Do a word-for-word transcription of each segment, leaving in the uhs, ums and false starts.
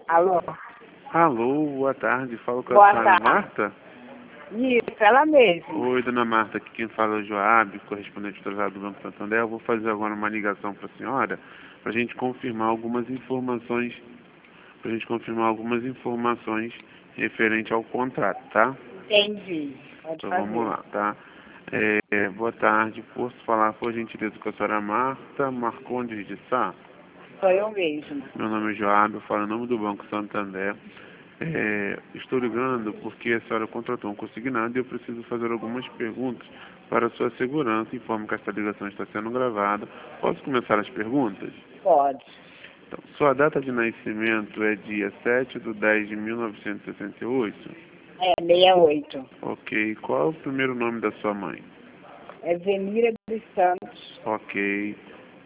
Alô? Alô, boa tarde. Falo com a Boa senhora tarde. Marta? Isso, ela mesma. Oi, dona Marta. Aqui quem fala é o Joab, correspondente trazado do Banco Santander. Eu vou fazer agora uma ligação para a senhora para a gente confirmar algumas informações, para a gente confirmar algumas informações referente ao contrato, tá? Entendi. Pode Então fazer. vamos lá, tá? É, boa tarde. Posso falar, por gentileza, com a senhora Marta Marcondes de Sá? Sou eu mesma. Meu nome é Joab, eu falo em nome do Banco Santander. É, estou ligando porque a senhora contratou um consignado e eu preciso fazer algumas perguntas para a sua segurança. Informo que esta ligação está sendo gravada. Posso começar as perguntas? Pode. Então, sua data de nascimento é dia sete de dez de mil novecentos e sessenta e oito? É, sessenta e oito. Ok. Qual é o primeiro nome da sua mãe? É Zenira dos Santos. Ok.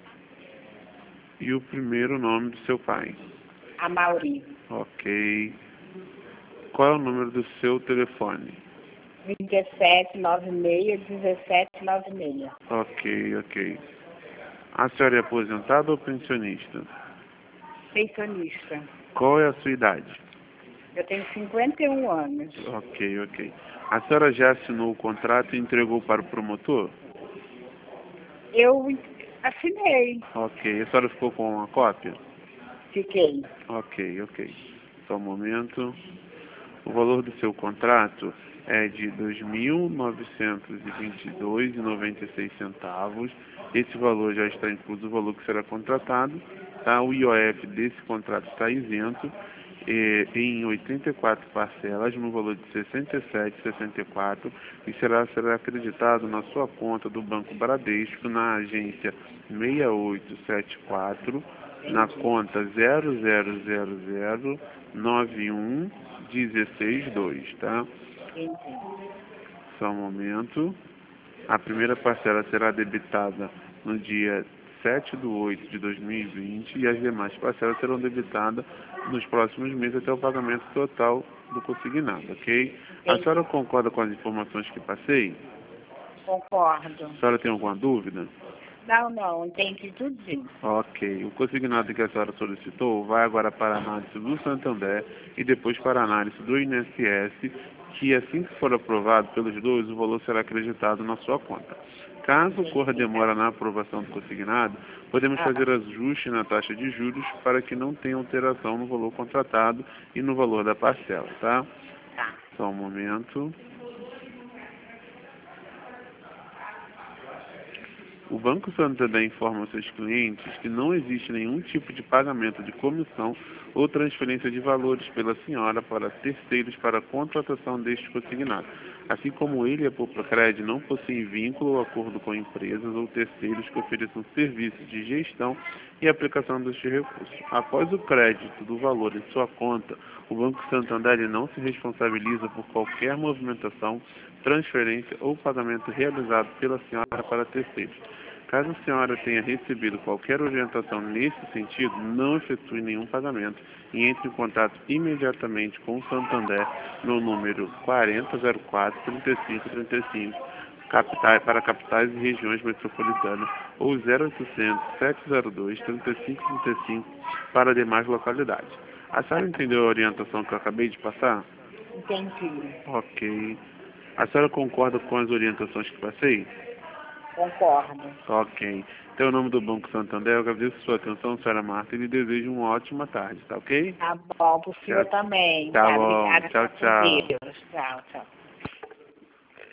E o primeiro nome do seu pai? Amauri. Ok. Qual é o número do seu telefone? vinte e sete, noventa e seis, dezessete, noventa e seis. Ok, ok. A senhora é aposentada ou pensionista? Pensionista. Qual é a sua idade? Eu tenho cinquenta e um anos. Ok, ok. A senhora já assinou o contrato e entregou para o promotor? Eu assinei. Ok. A senhora ficou com uma cópia? Fiquei. Ok, ok. Só um momento. O valor do seu contrato é de dois mil novecentos e vinte e dois reais e noventa e seis centavos. Esse valor já está incluso o valor que será contratado. Tá? O I O F desse contrato está isento eh, em oitenta e quatro parcelas no valor de sessenta e sete reais e sessenta e quatro centavos e será, será acreditado na sua conta do Banco Bradesco na agência seis oito sete quatro, na conta zero zero zero zero nove um um seis dois, tá? Entendi. Só um momento. A primeira parcela será debitada no dia sete de oito de dois mil e vinte e as demais parcelas serão debitadas nos próximos meses até o pagamento total do consignado, ok? A Entendi. senhora concorda com as informações que passei? Concordo. A senhora tem alguma dúvida? Não, não, entendi tudinho. Ok. O consignado que a senhora solicitou vai agora para a análise do Santander e depois para a análise do I N S S, que assim que for aprovado pelos dois, o valor será acreditado na sua conta. Caso ocorra demora na aprovação do consignado, podemos Ah, fazer ajuste na taxa de juros para que não tenha alteração no valor contratado e no valor da parcela, tá? tá. Só um momento. O Banco Santander informa aos seus clientes que não existe nenhum tipo de pagamento de comissão ou transferência de valores pela senhora para terceiros para a contratação deste consignado, assim como ele e a Poprocred não possuem vínculo ou acordo com empresas ou terceiros que ofereçam serviços de gestão e aplicação deste recurso. Após o crédito do valor em sua conta, o Banco Santander não se responsabiliza por qualquer movimentação, transferência ou pagamento realizado pela senhora para terceiros. Caso a senhora tenha recebido qualquer orientação nesse sentido, não efetue nenhum pagamento e entre em contato imediatamente com o Santander no número quarenta zero quatro, trinta e cinco trinta e cinco capitais, para capitais e regiões metropolitanas ou zero oitocentos, sete zero dois, trinta e cinco trinta e cinco para demais localidades. A senhora entendeu a orientação que eu acabei de passar? Entendi. Ok. A senhora concorda com as orientações que passei? Concordo. Ok. Então, em nome do Banco Santander, eu agradeço a sua atenção, senhora Marta, e lhe desejo uma ótima tarde, tá ok? Tá bom, pro senhor Tchau. também. Tá Tá, bom. obrigada. Tchau, Fica com tchau. Deus. Tchau, tchau.